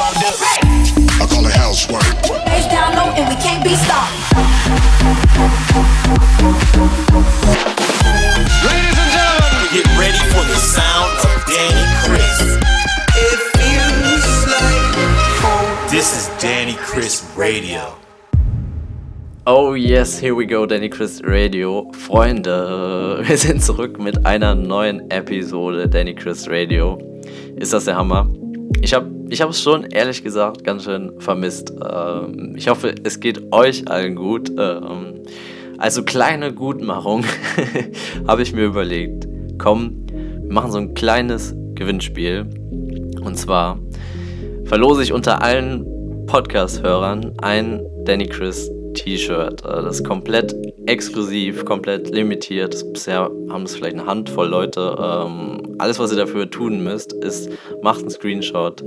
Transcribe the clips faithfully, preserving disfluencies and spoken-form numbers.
wound up. I call it housework. Face down low and we can't be stopped. Ladies and gentlemen, get ready for the sound of Danny Chris. It feels like home. This is Danny Chris Radio. Oh yes, here we go, Danny Chris Radio. Freunde, wir sind zurück mit einer neuen Episode Danny Chris Radio. Ist das der Hammer? Ich habe ich es schon, ehrlich gesagt, ganz schön vermisst. Ähm, ich hoffe, es geht euch allen gut. Ähm, also kleine Gutmachung habe ich mir überlegt. Komm, wir machen so ein kleines Gewinnspiel. Und zwar verlose ich unter allen Podcast-Hörern ein Danny Chris T-Shirt. Das ist komplett exklusiv, komplett limitiert. Bisher haben es vielleicht eine Handvoll Leute. Ähm, alles, was ihr dafür tun müsst, ist, macht einen Screenshot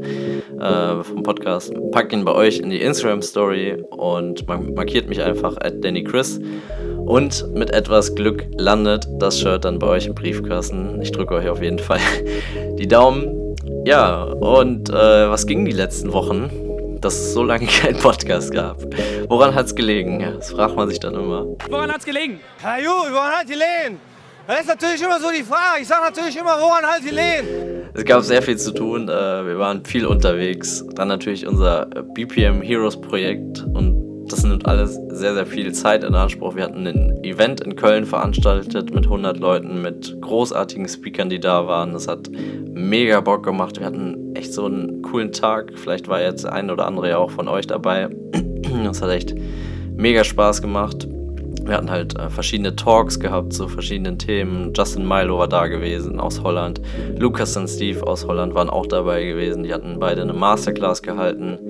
äh, vom Podcast, packt ihn bei euch in die Instagram-Story und markiert mich einfach at Danny Chris. Und mit etwas Glück landet das Shirt dann bei euch im Briefkasten. Ich drücke euch auf jeden Fall die Daumen. Ja, und äh, was ging die letzten Wochen? Dass es so lange keinen Podcast gab. Woran hat's gelegen? Ja, das fragt man sich dann immer. Woran hat's gelegen? Ja, gut, woran hat gelegen? Das ist natürlich immer so die Frage. Ich sag natürlich immer, woran hat gelegen? Es gab sehr viel zu tun. Wir waren viel unterwegs. Dann natürlich unser B P M Heroes Projekt. Und das nimmt alles sehr, sehr viel Zeit in Anspruch. Wir hatten ein Event in Köln veranstaltet mit hundert Leuten, mit großartigen Speakern, die da waren. Das hat mega Bock gemacht. Wir hatten echt so einen coolen Tag. Vielleicht war jetzt der ein oder andere ja auch von euch dabei. Das hat echt mega Spaß gemacht. Wir hatten halt äh, verschiedene Talks gehabt zu verschiedenen Themen. Justin Milo war da gewesen aus Holland. Lukas und Steve aus Holland waren auch dabei gewesen. Die hatten beide eine Masterclass gehalten.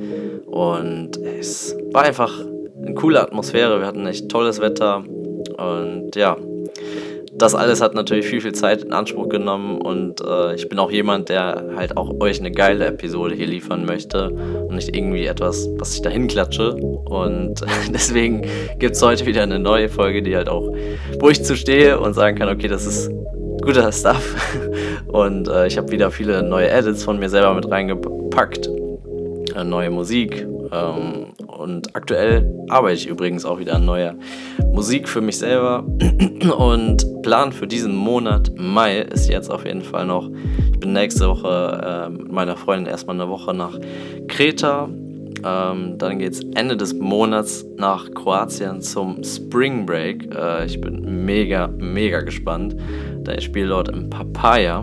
Und es war einfach eine coole Atmosphäre. Wir hatten echt tolles Wetter. Und ja, das alles hat natürlich viel, viel Zeit in Anspruch genommen und äh, ich bin auch jemand, der halt auch euch eine geile Episode hier liefern möchte und nicht irgendwie etwas, was ich dahin klatsche. Und deswegen gibt es heute wieder eine neue Folge, die halt auch, wo ich zu stehe und sagen kann, okay, das ist guter Stuff. Und äh, ich habe wieder viele neue Edits von mir selber mit reingepackt, äh, neue Musik. Ähm, und aktuell arbeite ich übrigens auch wieder an neuer Musik für mich selber und Plan für diesen Monat Mai ist jetzt auf jeden Fall noch, ich bin nächste Woche äh, mit meiner Freundin erstmal eine Woche nach Kreta, ähm, dann geht es Ende des Monats nach Kroatien zum Spring Break, äh, ich bin mega, mega gespannt, da ich spiele dort im Papaya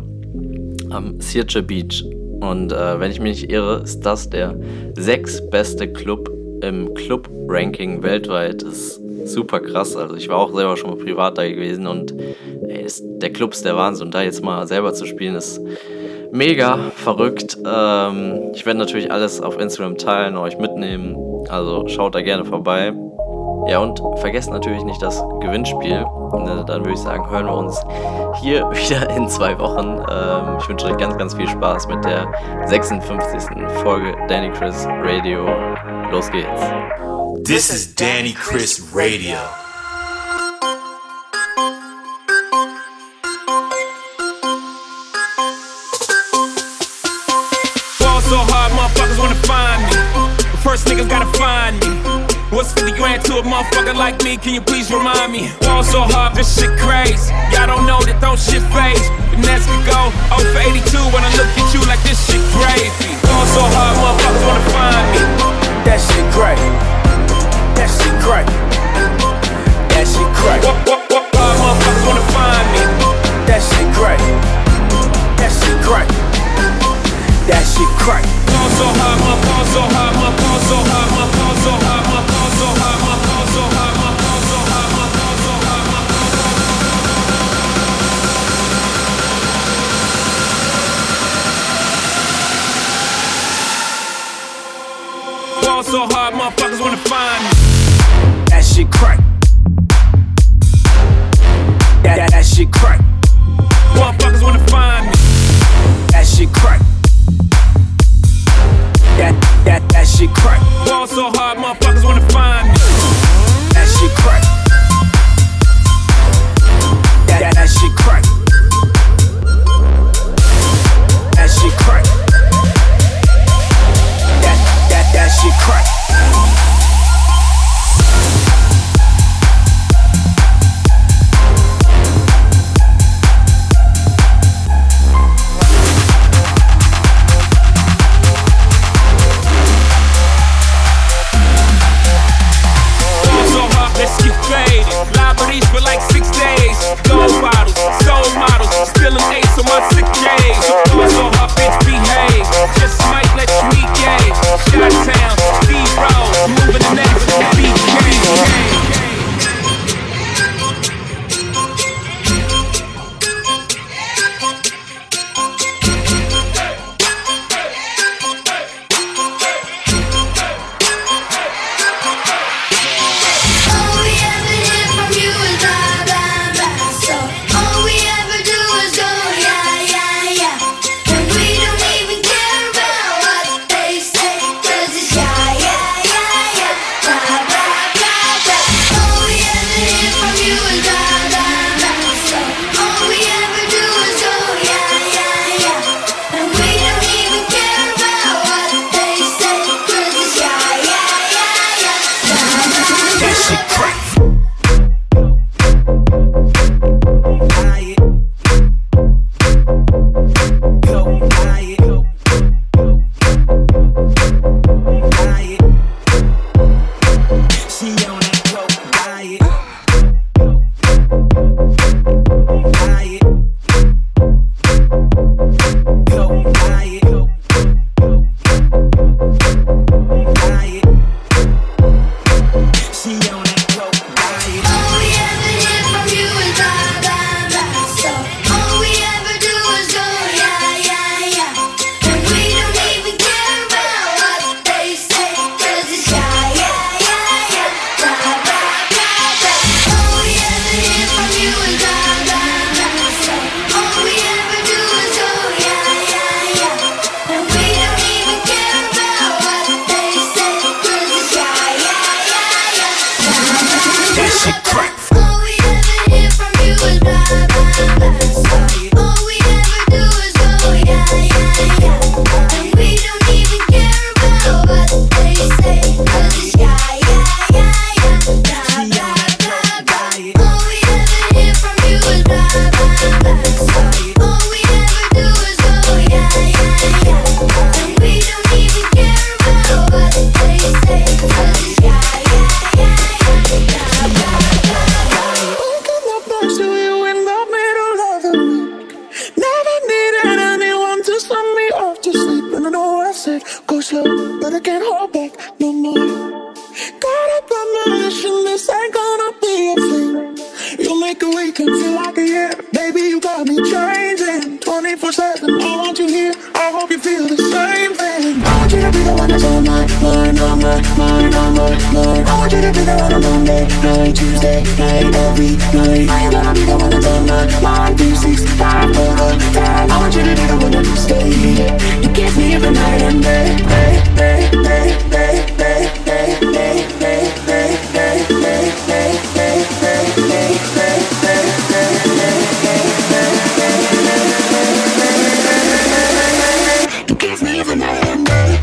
am Sirce Beach. Und äh, wenn ich mich nicht irre, ist das der sechstbeste Club im Club-Ranking weltweit. Das ist super krass. Also ich war auch selber schon mal privat da gewesen und ey, ist, der Club ist der Wahnsinn. Und da jetzt mal selber zu spielen, ist mega verrückt. Ähm, ich werde natürlich alles auf Instagram teilen, euch mitnehmen. Also schaut da gerne vorbei. Ja, und vergesst natürlich nicht das Gewinnspiel. Dann würde ich sagen, hören wir uns hier wieder in zwei Wochen. Ähm, ich wünsche euch ganz, ganz viel Spaß mit der sechsundfünfzigsten Folge Danny Chris Radio. Los geht's. This is Danny Chris Radio. Fall so hard, motherfuckers wanna find me. But first niggas gotta find me. What's fifty grand to a motherfucker like me? Can you please remind me? Fall so hard, this shit crazy. Y'all don't know that don't shit phase. Finesse could go oh for eighty-two when I look at you like this shit crazy. Fall so hard, motherfuckers wanna find me. That shit great. That shit great. That shit great. What, what, what, hard motherfuckers wanna find me. That shit great. That shit great. That shit great. Fall so hard, my fall so hard, my fall so hard, my fall so hard, my fall so hard, my fall so hard, my fall so hard, my fall so hard, my fall so hard. Fall so hard, motherfuckers wanna find me. That shit crack. That, that, that shit crack. Motherfuckers wanna find me. That shit crack. That, that, that shit crack. Fall so hard, motherfuckers wanna find me. That shit crack. That, that, that shit crack. That shit crack. That, love, but I can't hold back no more. Caught up on my mission, this ain't gonna be a thing. You make a weekend feel like a year. Baby, you got me changing twenty-four seven, I want you here. I hope you feel the same thing. I want you to be the one that's on my mind, on my mind, on my mind. I want you to be the one on Monday night, Tuesday night, every night. I ain't gonna be the one that's on my mind, three sixty-five all the time. I want you to be the one that stay here. You kiss me every night and day, day, day, day, day, day, day, day, day, day, day, day, day, day, day, you kiss me every night and day.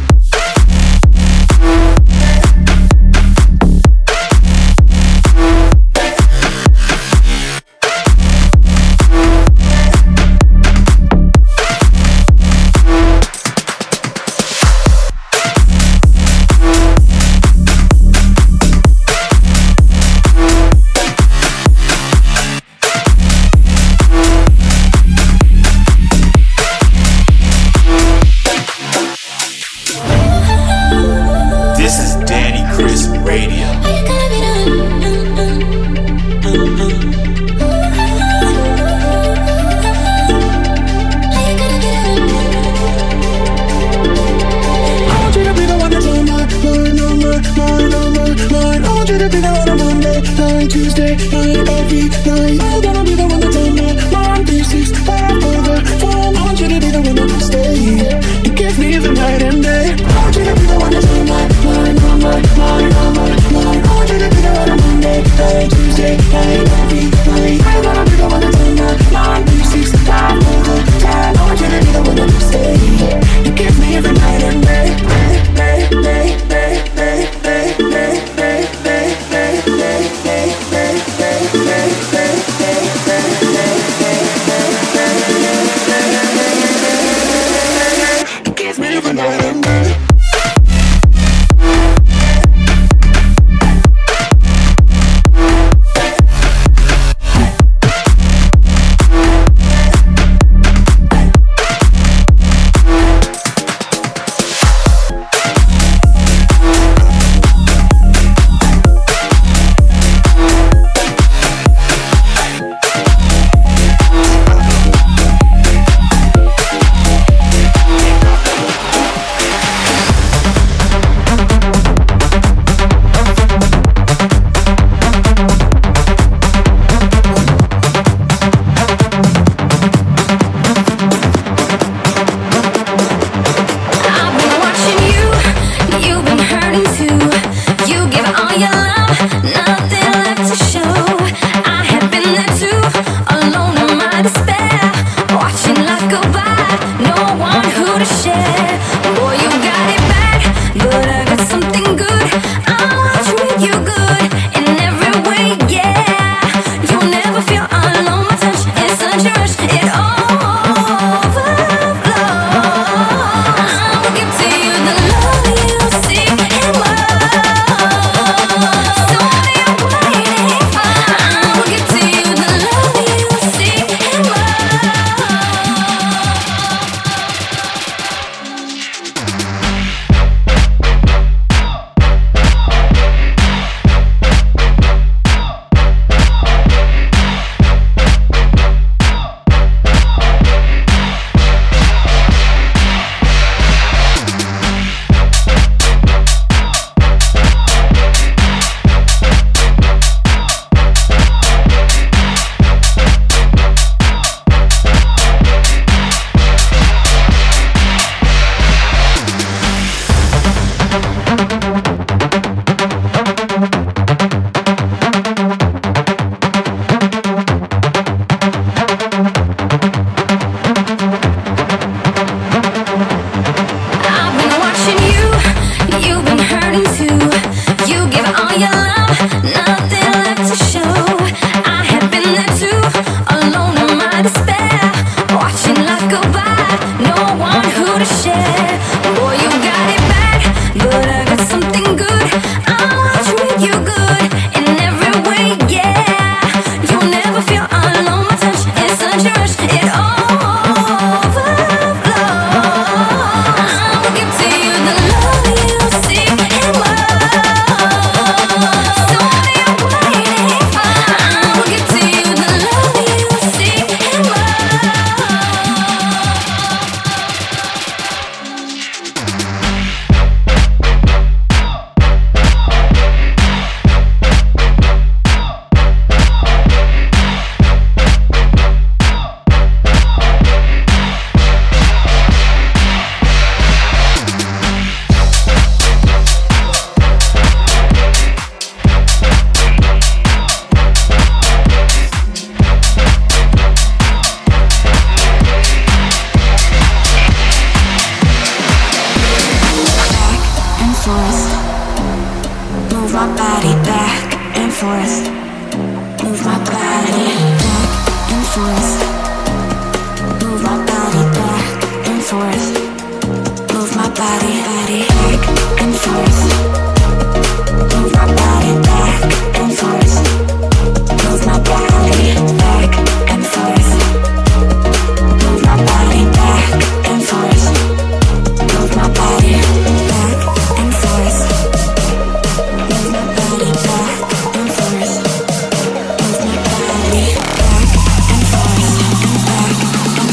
my body back and forth. Move my body back and forth. Move my body back and forth. Move my body, body back and forth. Move my body back and forth. Move my body back and forth. Move my body back and forth. Move my body back and forth. Move my body back and forth. Move my body back and forth and back and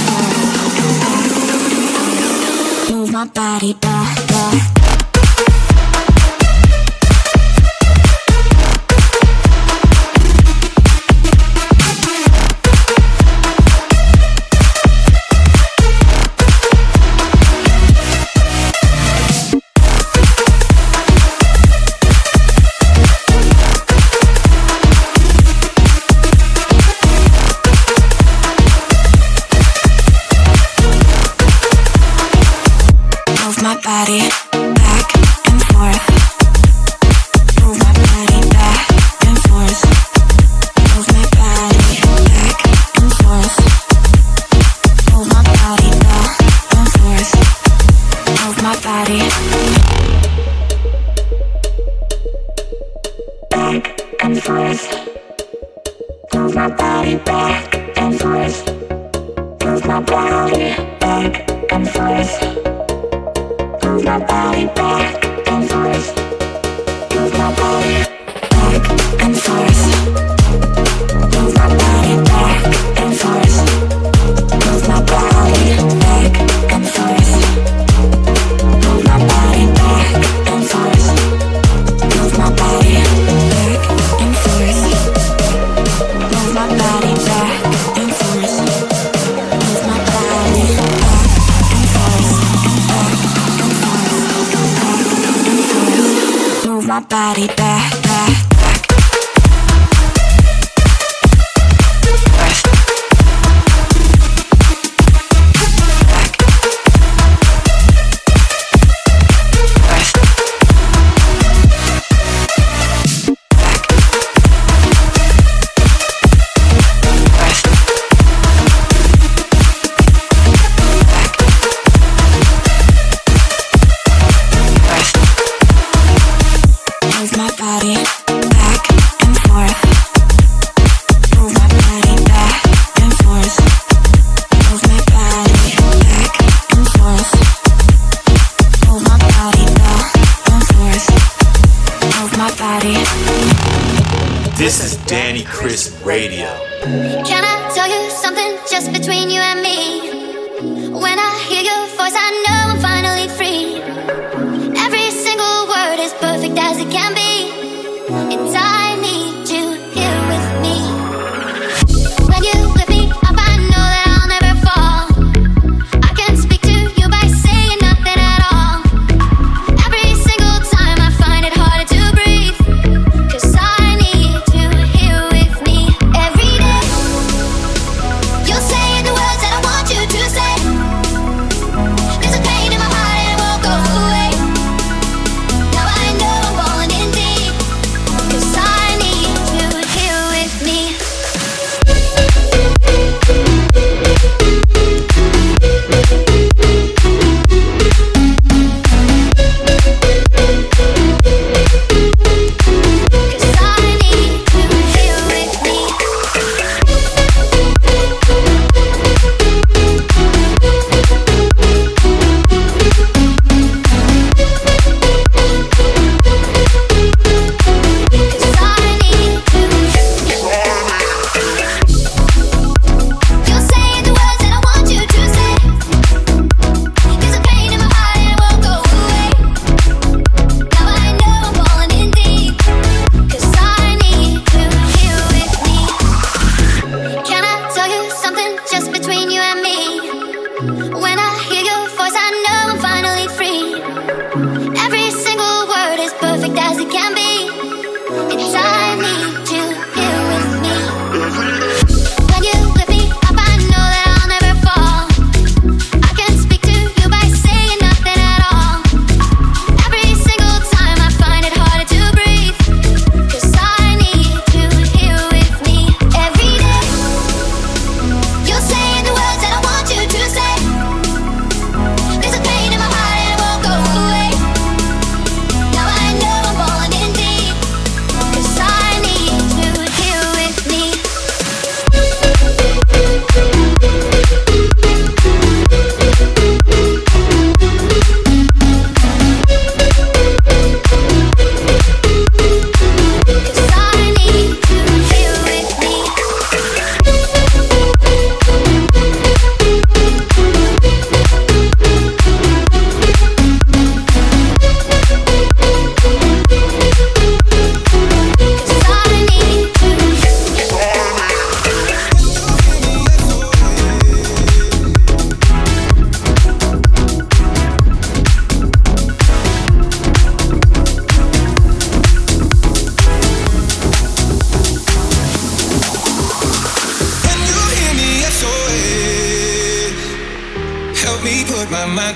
forth. Move my body back, back. Body back and forth. Move my body back and forth. Move my body back and forth. Move my body back and forth. Move my body back and forth. Move my body back and forth. Move my body back and forth. Move my body back and forth. Move my body back and forth. Move my body back and forth. Move my body back and forth. Move my body back and forth. Move my body back and forth. Move my body back and forth. Move my body back and forth. Move my body back, back, back. First. Back. First. Back. First. Back. First. Move my body back and forth. Move my body back and forth. Move my body back and forth. Move my body back and forth. Move my body. This is Danny Chris Radio. Can I tell you something just between you and me? When I hear your voice, I know I'm finally free. Every single word is perfect as it can be. And I need you here with me. When you lift me up, I know that I'll never fall. I can speak to you by saying nothing at all. Every single time I find it harder to breathe, 'cause I need you here with me. Every day you're saying the words that I want you to say. There's a pain in my heart and it won't go away. Now I know I'm falling in deep, 'cause I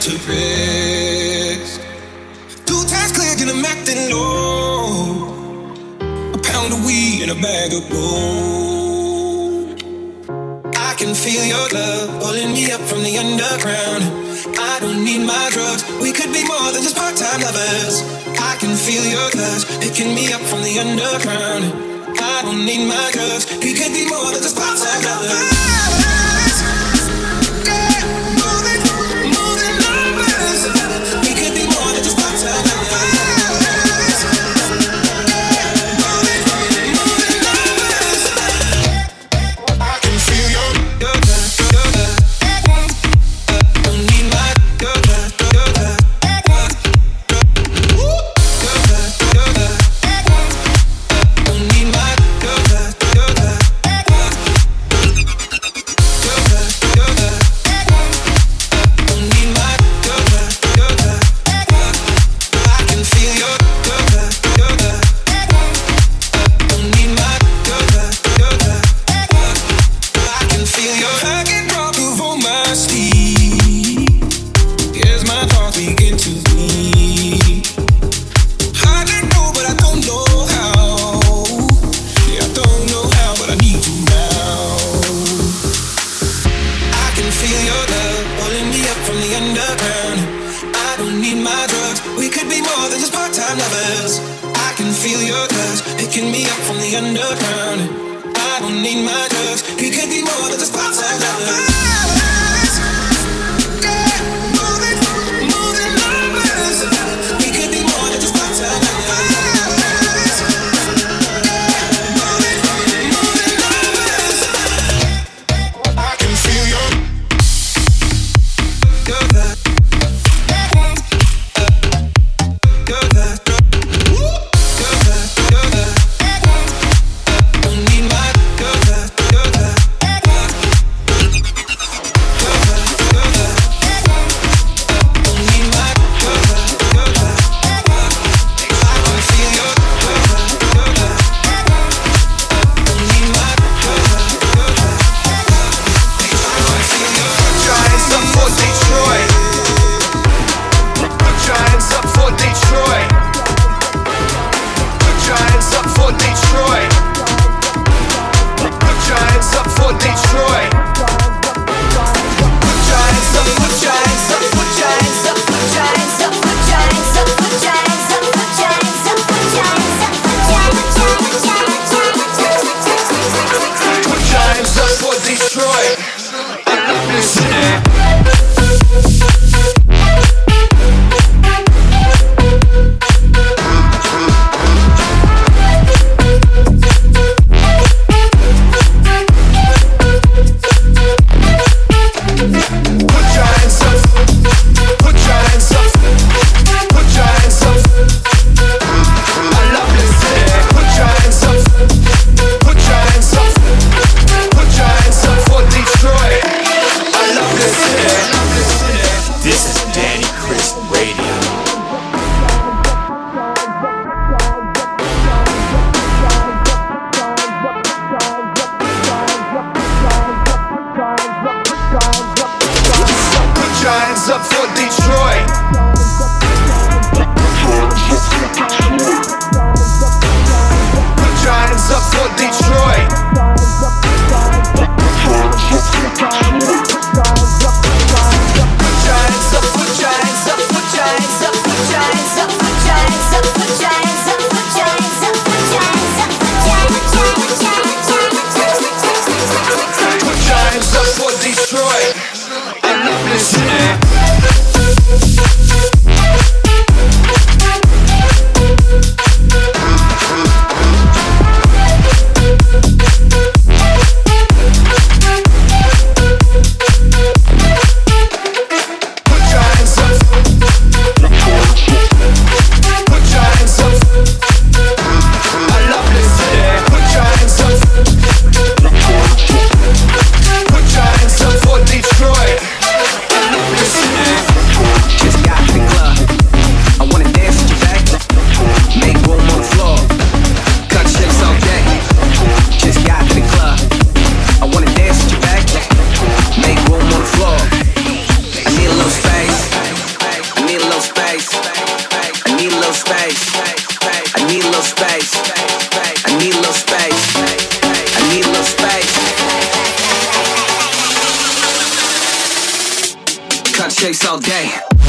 to rest. Two times clear, and I'm acting low. A pound of weed and a bag of gold. I can feel your love pulling me up from the underground. I don't need my drugs. We could be more than just part-time lovers. I can feel your touch picking me up from the underground. I don't need my drugs. We could be more than just part-time lovers. little space. I need a little space. I need a little space. I need a little space. Cut shakes all day.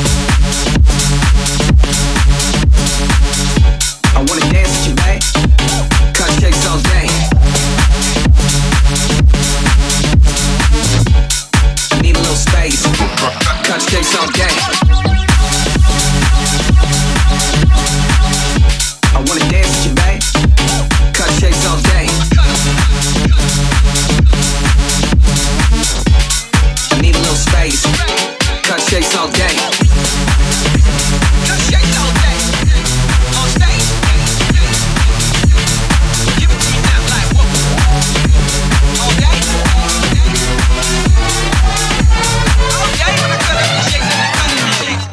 I wanna dance with you, babe. Cut shakes all day. I need a little space. Cut shakes all day. I wanna dance with you, babe. Cut shakes all day. I need a little space. Cut shakes all day. Cut shakes all day. On stage. Give it to me now, like whoa. All day. All day when I cut up the shakes and I cut up the shakes.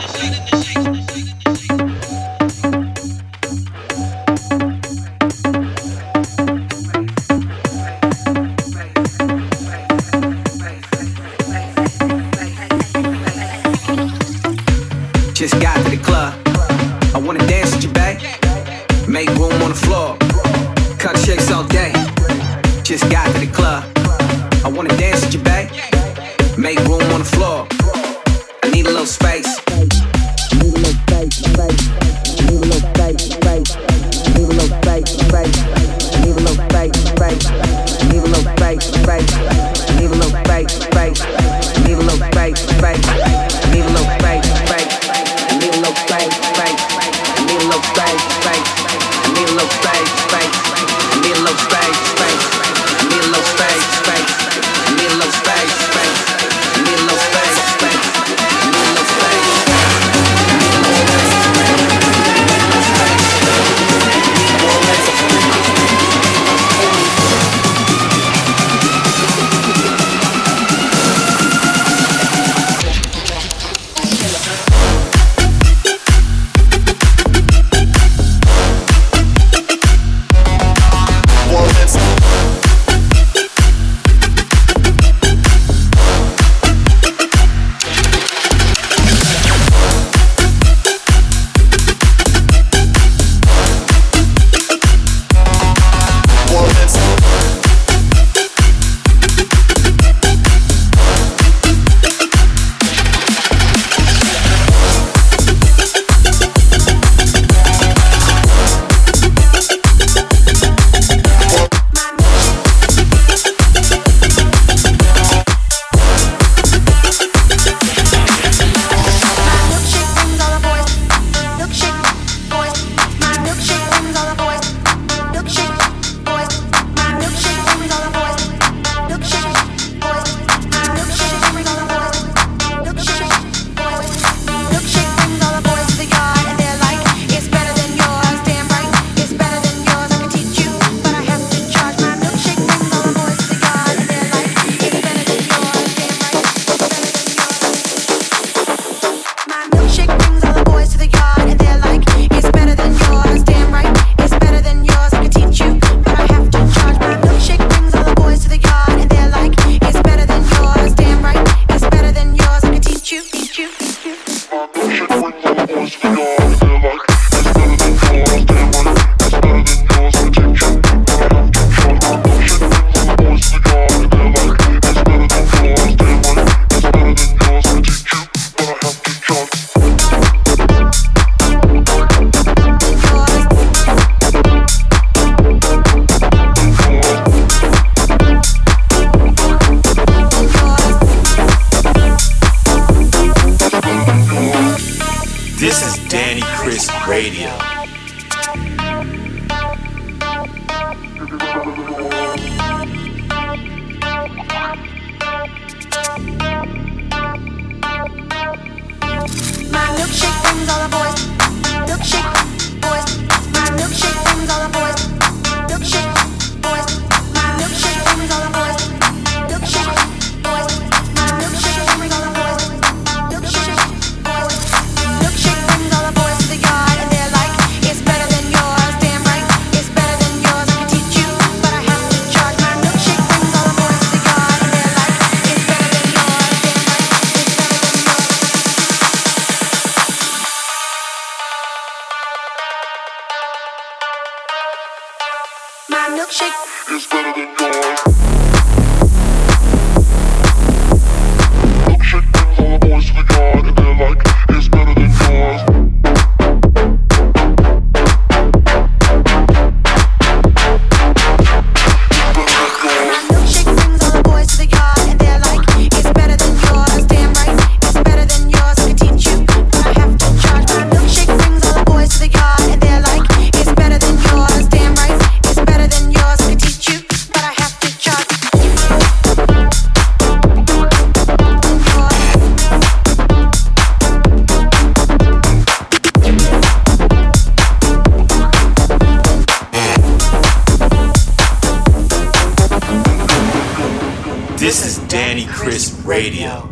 Just got to the club. I wanna dance with you, babe. Make room on the floor. Cut shakes all day. Just got to the club. I wanna dance with you, babe. Make room on the floor. I need a little space. I need a little space, space. I need a little space, space. I need a little space, space. I need a little space, space. I need a little space, space. I need a little space, space. I need a little space, space. I need a little space, space. I need a little space, space. I need a little space, space. I need a little space, space. I need a little space, space. I need a little space, space. I need a little space, space. I need a little space, space. I need a little space. This is Danny Chris Radio.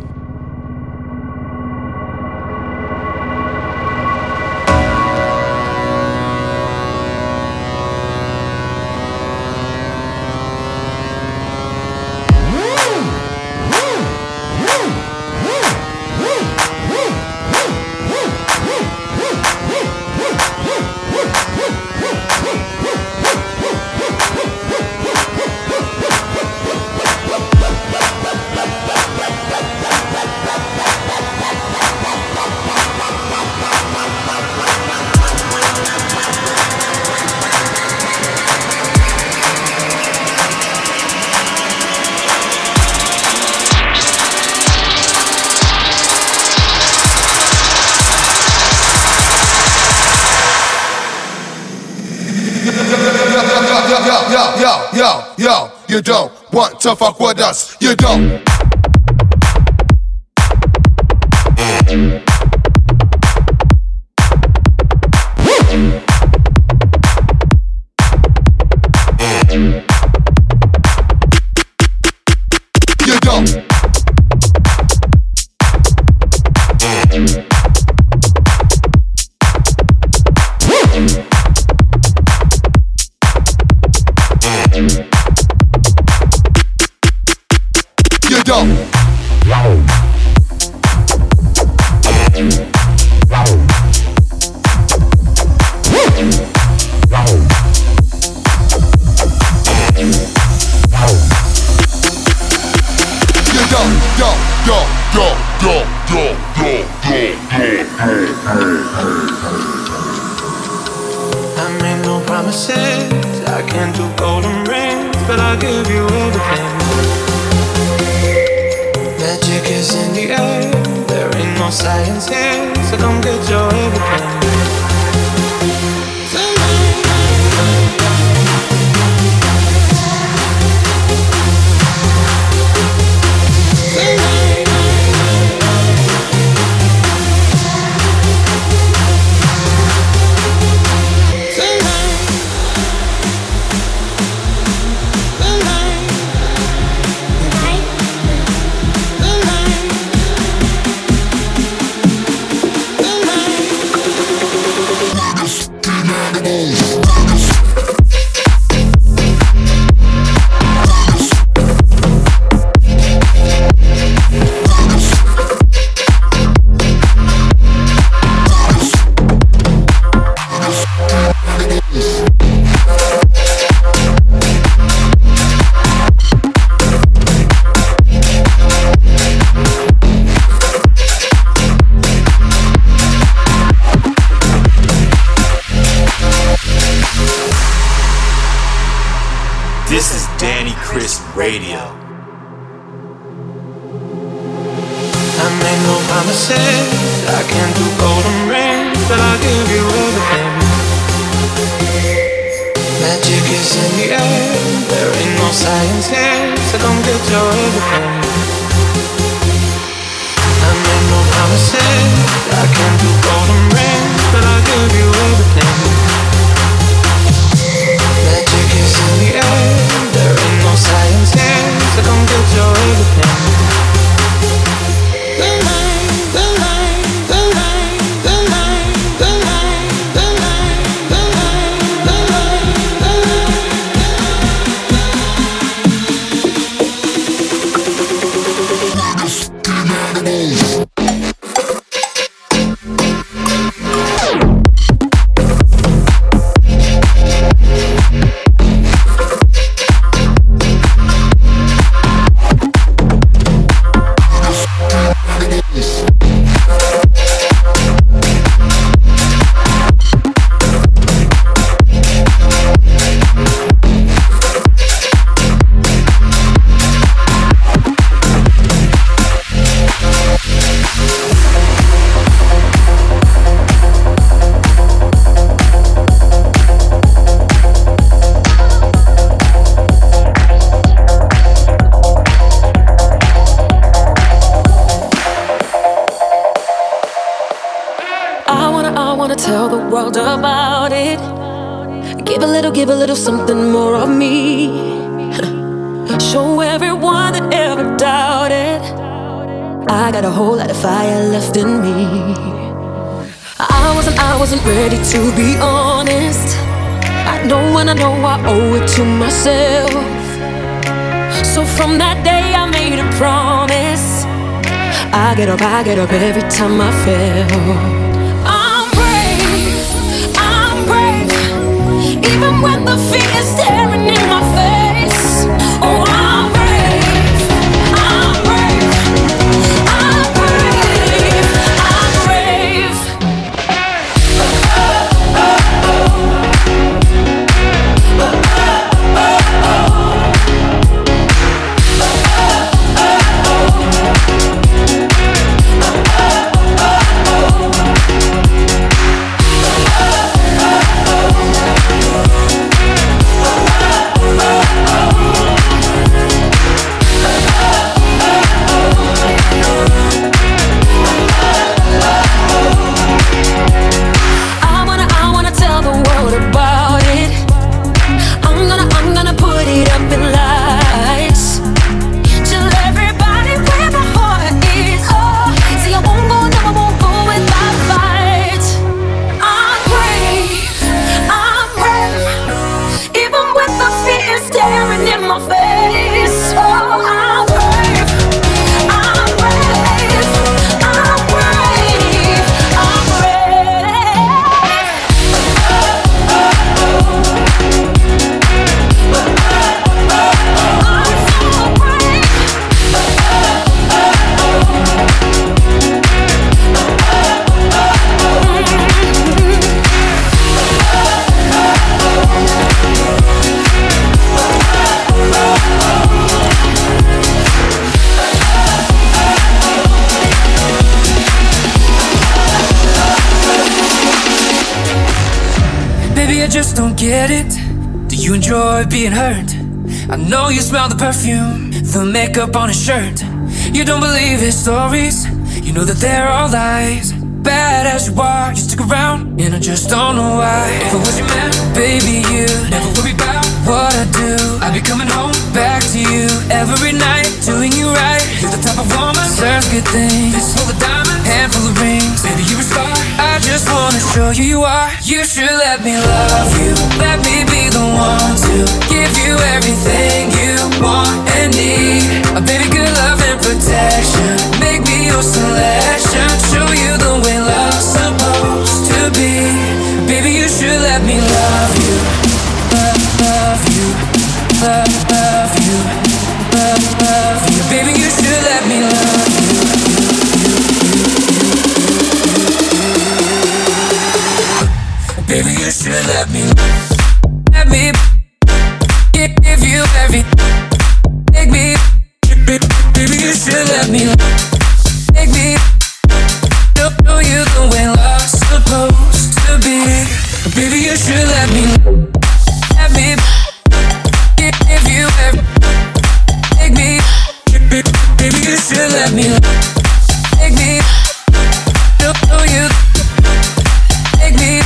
Yo, yo, yo, yo, you don't want to fuck with us, you don't. You don't. You don't. Yo, yo, yo, yo, yo, yo, yo, I made no promises, I can't do golden rings, but I'll give you everything. Magic is in the air, there ain't no science here, so don't get your everything. This is Danny Chris Radio. I made no promises, I can't do golden rings, but I'll give you everything. Magic is in the air, there ain't no science here, so don't get your everything. I made no promises, I can't do golden rings, but I'll give you everything. Magic is in the air, there ain't no science here, so don't get your everything. The line, the line, the line, the line, the line. about it. Give a little, give a little something more of me. Show everyone that ever doubted I got a whole lot of fire left in me. I wasn't, I wasn't ready to be honest. I know and I know I owe it to myself. So from that day I made a promise. I get up, I get up every time I fail. I'm brave, I'm brave, even when the fear is staring in my face. Oh, I'm brave, I'm brave, I'm brave, I'm brave. Oh, oh, oh, oh, just don't get it. Do you enjoy being hurt? I know you smell the perfume, the makeup on his shirt. You don't believe his stories, you know that they're all lies. Bad as you are, you stick around, and I just don't know why. If I was your man, baby, you never worry about what I do. I'd be coming home back to you every night, doing you right. You're the type of woman, serves good things. Fist full of diamonds, handful of rings. Baby, you're a star, I just wanna show you you are. You should let me love you, let me be the one to give you everything you want and need. A baby, good love and protection, make me your selection. Show you the way love's supposed to be. Baby, you should let me love you. Love, love you. Love, love you. Love, love you. Baby, you should let me love you. Baby, you should let me. Let me give you every. Make me. Baby, you should let me. Make me. Show you the way love's supposed to be. Baby, you should let me. Let me give you every. Make me. Baby, you should let me. Make me. Show you. Make me.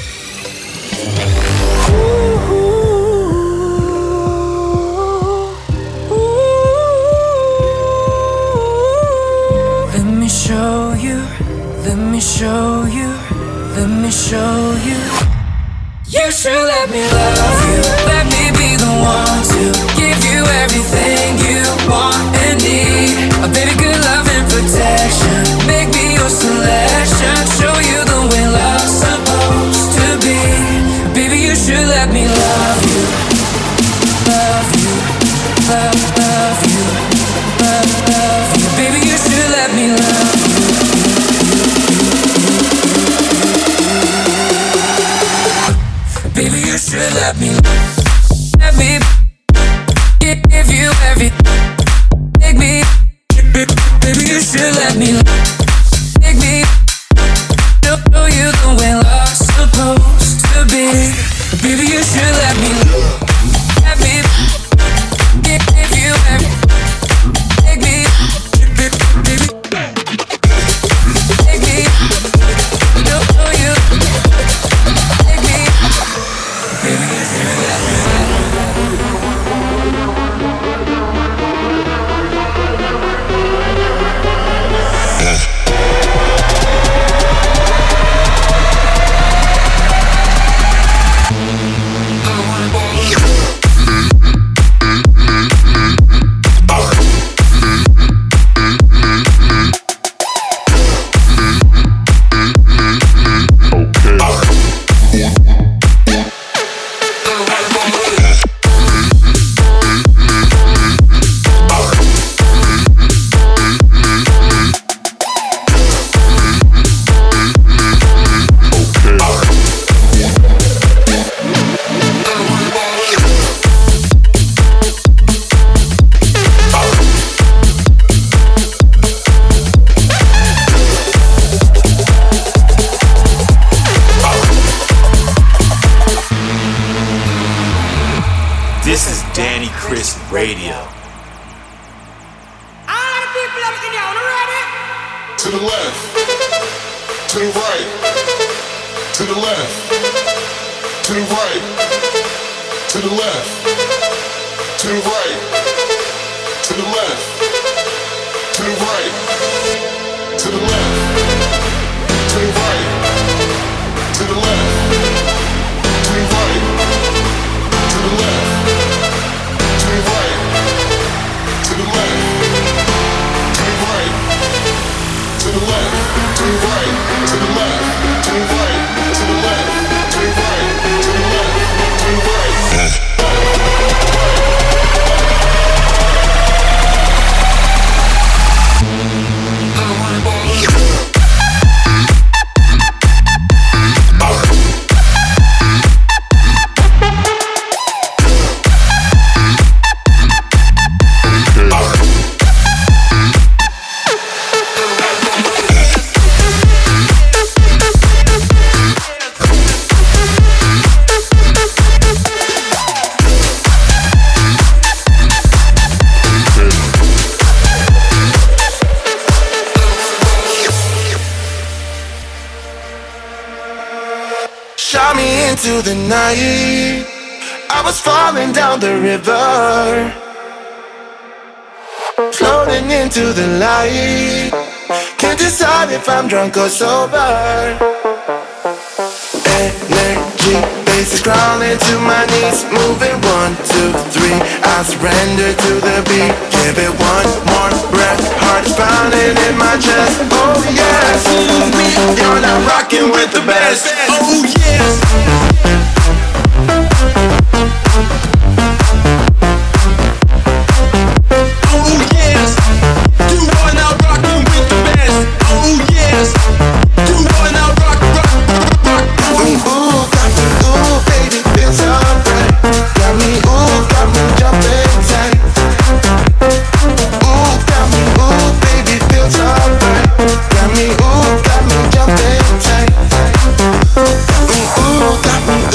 Let me show you. Let me show you, let me show you. You should let me love you. Let me be the one to give you everything you want and need. A baby, good love and protection, make me your selection. Show you the way love's supposed to be. Baby, you should let me love you. Love you, love, love you. Love, love you. Baby, you should let me love you. Baby, you should let me. Let me give you every. Make me. Baby, you should let me. Make me. Show you the way love's supposed to be. Baby, you should let me. Let me give you every. Make me. Baby. Make me. Show you. Make me. This is Danny Chris Radio. To the left, to the right, to the left, to the right, to the left, to the right, to the left, to the right, to the left, to the right, to the left, to the right, to the left, to the right, to the left, to the right. To the left, to the right, to the left, to the right, to the left, to the right, to the left, to the right. Shot me into the night. I was falling down the river, floating into the light. Can't decide if I'm drunk or sober. Energy, bass crawling to my knees. Moving one, two, three. I surrender to the beat. Give it one more breath. Heart is pounding in my chest. Oh yes, you're not rocking with the best. Oh yes. Oh yes, you are now rocking with the best. Oh yes, you are now rock, rock, rock, rock. Ooh, got me, ooh, baby, feels so right. Got me, ooh, got me jumping tight. Ooh, got me, ooh, baby, feels so right. Got me, ooh, got me jumping tight. Ooh, got me,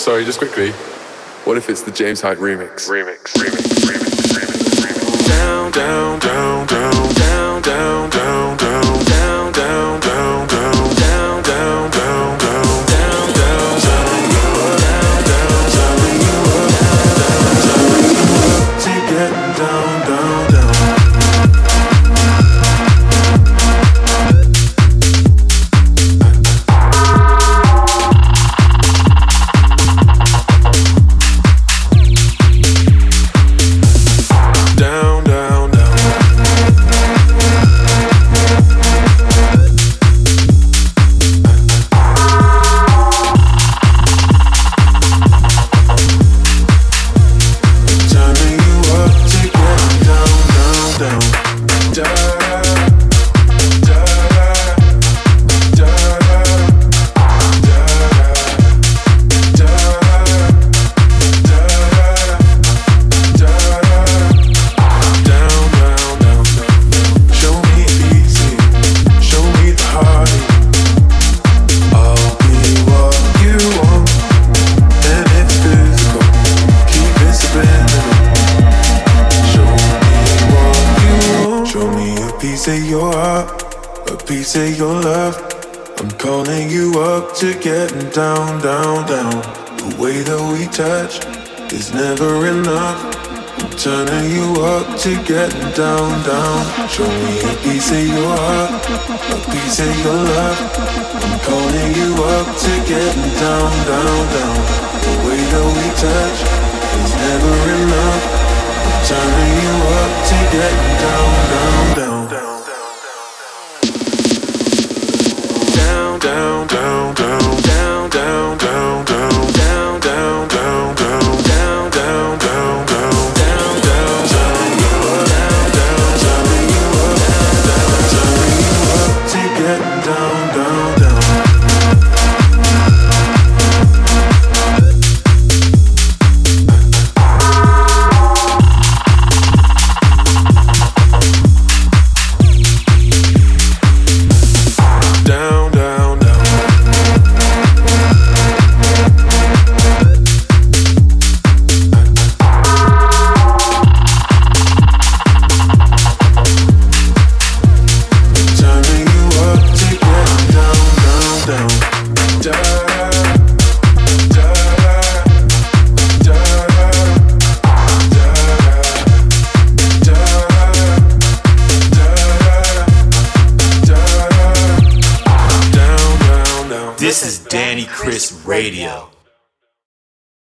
sorry, just quickly. What if it's the James Hype remix? Remix, remix, remix, remix, remix. Down, down, down, down, down, down, down, down, down, down, down, down, down, down, down, down, down, down, turning you up, down, down, turning you up, down, down, turning you up, to getting down, down, down. To getting down, down, down. The way that we touch is never enough. I'm turning you up to getting down, down. Show me a piece of your heart, a piece of your love. I'm calling you up to getting down, down, down. The way that we touch is never enough. I'm turning you up to getting down, down, down, down. Down, down, down, down, down, down, down, down, down, down, down, down, down, down, down, down, down, turning you up, down, down, turning you up, down, turning you up, to getting down, down, down. This is Danny Chris Radio.